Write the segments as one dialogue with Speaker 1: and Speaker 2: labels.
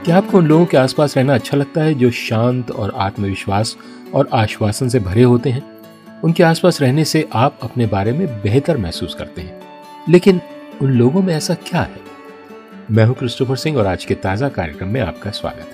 Speaker 1: क्या आपको उन लोगों के आसपास रहना अच्छा लगता है जो शांत और आत्मविश्वास और आश्वासन से भरे होते हैं? उनके आसपास रहने से आप अपने बारे में बेहतर महसूस करते हैं। लेकिन उन लोगों में ऐसा क्या है? मैं हूं क्रिस्टोफर सिंह और आज के ताजा कार्यक्रम में आपका स्वागत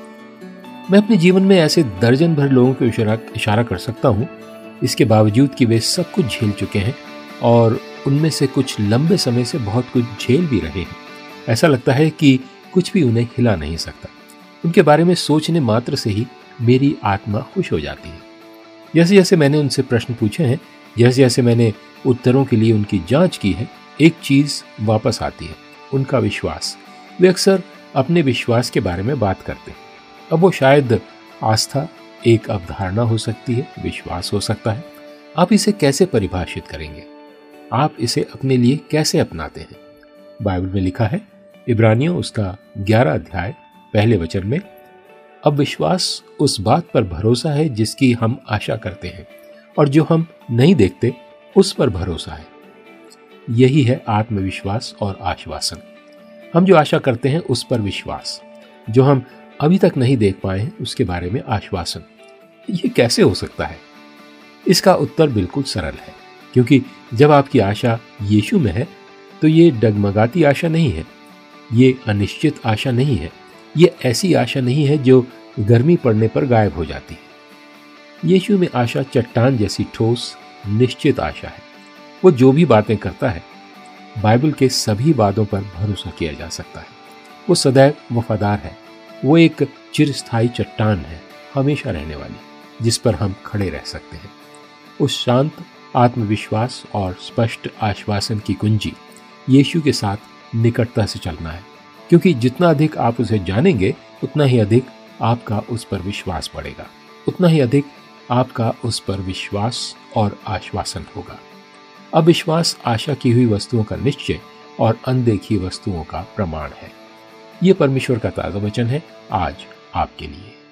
Speaker 1: है। मैं अपने जीवन में ऐसे दर्जन भर लोगों को इशारा कर सकता हूं, इसके बावजूद कि वे सब कुछ झेल चुके हैं और उनमें से कुछ लंबे समय से बहुत कुछ झेल भी रहे हैं। ऐसा लगता है कि कुछ भी उन्हें हिला नहीं सकता। उनके बारे में सोचने मात्र से ही मेरी आत्मा खुश हो जाती है। जैसे जैसे मैंने उनसे प्रश्न पूछे हैं, जैसे जैसे मैंने उत्तरों के लिए उनकी जांच की है, एक चीज वापस आती है, उनका विश्वास। वे अक्सर अपने विश्वास के बारे में बात करते हैं। अब वो शायद आस्था एक अवधारणा हो सकती है, विश्वास हो सकता है। आप इसे कैसे परिभाषित करेंगे? आप इसे अपने लिए कैसे अपनाते हैं? बाइबल में लिखा है, इब्रानियों उसका 11 अध्याय पहले वचन में, अब विश्वास उस बात पर भरोसा है जिसकी हम आशा करते हैं, और जो हम नहीं देखते उस पर भरोसा है। यही है आत्मविश्वास और आश्वासन। हम जो आशा करते हैं उस पर विश्वास, जो हम अभी तक नहीं देख पाए हैं उसके बारे में आश्वासन। ये कैसे हो सकता है? इसका उत्तर बिल्कुल सरल है, क्योंकि जब आपकी आशा यीशु में है तो ये डगमगाती आशा नहीं है, ये अनिश्चित आशा नहीं है, ये ऐसी आशा नहीं है जो गर्मी पड़ने पर गायब हो जाती है। यीशु में आशा चट्टान जैसी ठोस निश्चित आशा है। वो जो भी बातें करता है, बाइबल के सभी वादों पर भरोसा किया जा सकता है। वो सदैव वफादार है। वो एक चिरस्थायी चट्टान है, हमेशा रहने वाली, जिस पर हम खड़े रह सकते हैं। उस शांत आत्मविश्वास और स्पष्ट आश्वासन की कुंजी यीशु के साथ निकटता से चलना है, क्योंकि जितना अधिक आप उसे जानेंगे उतना ही अधिक आपका उस पर विश्वास बढ़ेगा, उतना ही अधिक आपका उस पर विश्वास और आश्वासन होगा। अब विश्वास आशा की हुई वस्तुओं का निश्चय और अनदेखी वस्तुओं का प्रमाण है। ये परमेश्वर का ताजा वचन है आज आपके लिए।